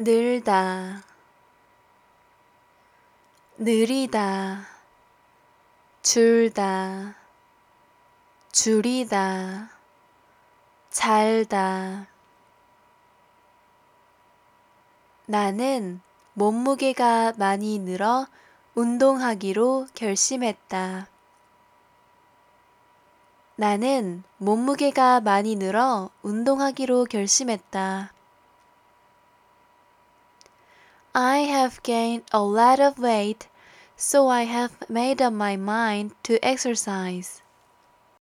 늘다, 느리다, 줄다, 줄이다, 잘다. 나는 몸무게가 많이 늘어 운동하기로 결심했다. 나는 몸무게가 많이 늘어 운동하기로 결심했다. I have gained a lot of weight, so I have made up my mind to exercise.